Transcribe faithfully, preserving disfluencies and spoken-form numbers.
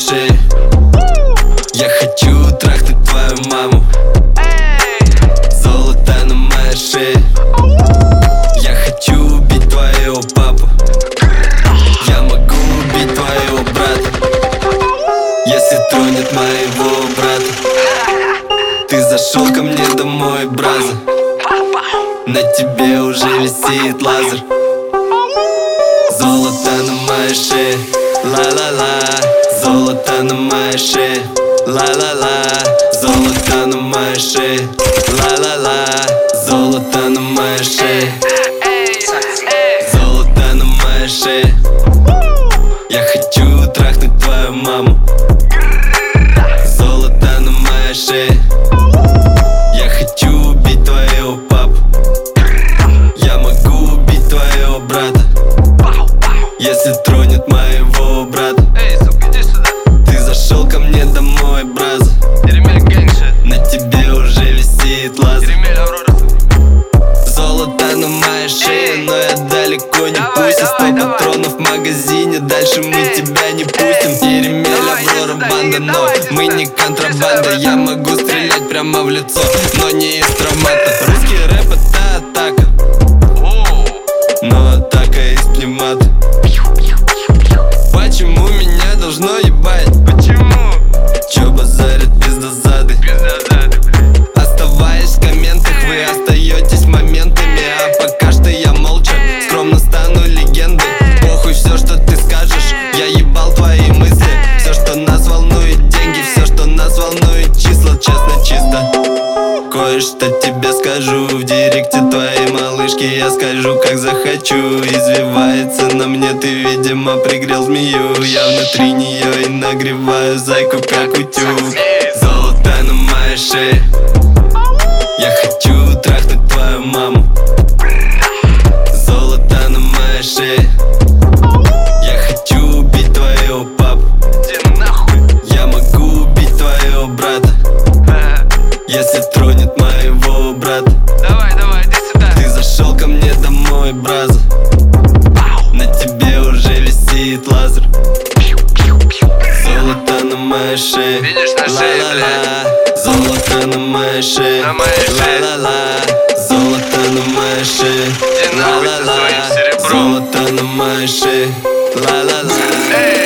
шее. Я хочу трахнуть твою маму. Золото на моей шее. Я хочу убить твоего папу. Я могу убить твоего брата, если тронет моего брата. Ты зашел ко мне домой, браза. На тебе уже висит лазер. Золото на моей шее, ла-ла-ла. Золото на моей шее, ла-ла-ла. Золото на моей шее, ла-ла-ла. Золото на моей шее. Золото на моей шее. Я хочу трахнуть твою маму. Золото на моей шее. Я хочу убить твоего папу. Я могу убить твоего брата, если тронет моего брата. Эй, сука, иди сюда. Ты зашел ко мне домой, браза. Еремель гэнгшит. На тебе уже висит лазер. Еремель Аврора. Золото на моей шее, но я далеко не Давай, пусть. Сто давай, давай. патронов в магазине, дальше мы Эй. тебя не пустим. Еремель, Давай, иди Аврора, сюда, банда, иди, но давай, иди мы сюда. не Иди контрабанда. сюда, Я братан. могу стрелять Эй. прямо в лицо, но не из травмата. Русский рэп — это атака, Оу. но атака из пневмата. Почему меня должно ебать? Почему? Чё базарят пиздозады? Пиздазады, блядь. Оставаясь в комментах, вы остаетесь моментами. А пока что я молча, скромно стану легендой. Похуй все, что ты скажешь, я ебал твои мысли. Все, что нас волнует, деньги, все, что нас волнует, числа, честно, чисто. Кое-что тебе скажу, в директе твоей малышки я скажу, как захочу. Извивается на мне, ты, видимо, пригрел змею. Я внутри нее и нагреваю зайку, как утюг. Золото на моей шее. Я хочу трахнуть твою маму. Золото на моей шее. Я хочу убить твоего папу. Иди нахуй. Я могу убить твоего брата, Ага. если тронет моего брата. Давай, давай, иди сюда. Ты зашел ко мне домой, браза. На тебе уже висит лазер. Золото на моей шее, Видишь, на шее, ла-ла-ла. Золото на моей шее, На моей шее. ла-ла-ла. Золото на моей шее, Иди нахуй со ла-ла-ла. своим серебром. Золото на моей шее, ла-ла-ла. Эй.